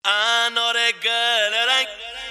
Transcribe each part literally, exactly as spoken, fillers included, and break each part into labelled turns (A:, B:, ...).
A: انار گل رنگ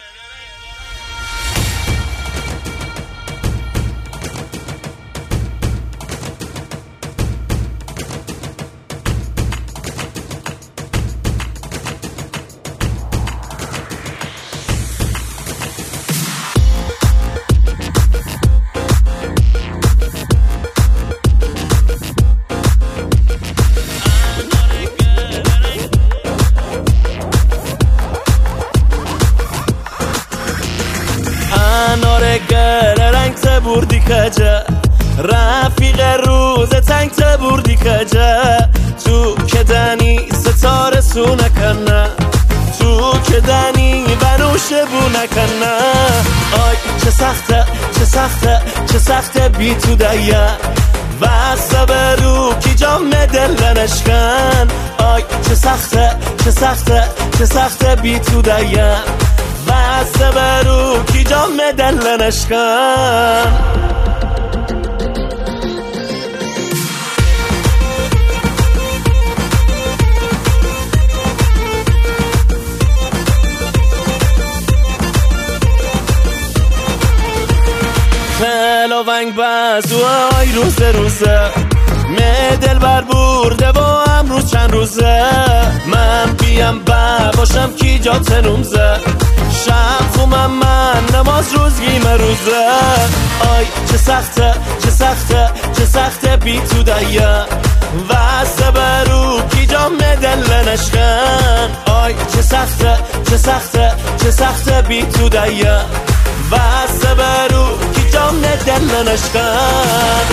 A: انار گل رنگ تبوردی کجا رفیق روز تنگ تبوردی کجا تو که دنی ستاره سو نکنه تو که دنی بنوشه بو نکنه آی چه سخته چه سخته چه سخته بی تو دیا و صبرو کی جام دل نشکن آی چه سخته چه سخته چه سخته بی تو دیا و صبرو کی جام دل نشکن خلا ونگ بزوای روز روزه می دل بر برده و امروز چند روزه من بیم با باشم کی جا تنومزه شب خومم من نماز روزگی مروزه آی چه سخته چه سخته چه سخته بی تو دیا و صبرو کی جام دل نشکن آی چه سخته چه سخته چه سخته بی تو دیا و صبرو کی جام دل نشکن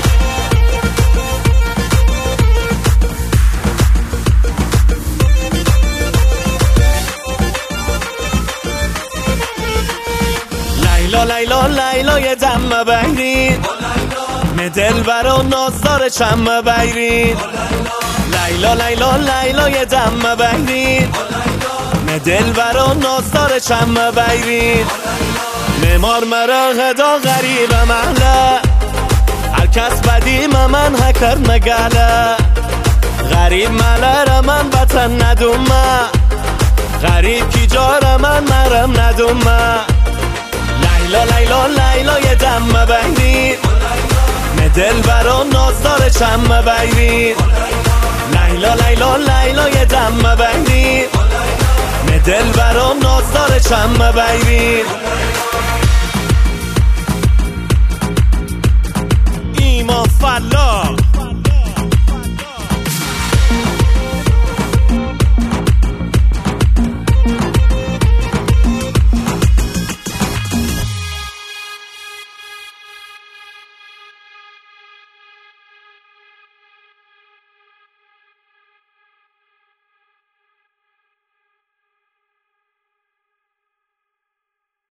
A: لیلا لیلا لیلا یه دم بیرین می دل برا نازدار چم بیرین لیلا لیلا لیلا یه دم بیرین می دل برا نازدار چم بیرین نمار مرا غدا غریب محله هر کس بدی من هکر نگله غریب مله را من بطن ندومه غریب کی جا من مرم ندومه لیلا لیلا لیلا یه دم بیرین می دل برا نازدار چم بیرین لیلا لیلا لیلا یه دم بیرین می دل برا نازدار چم بیرین ایمان فلا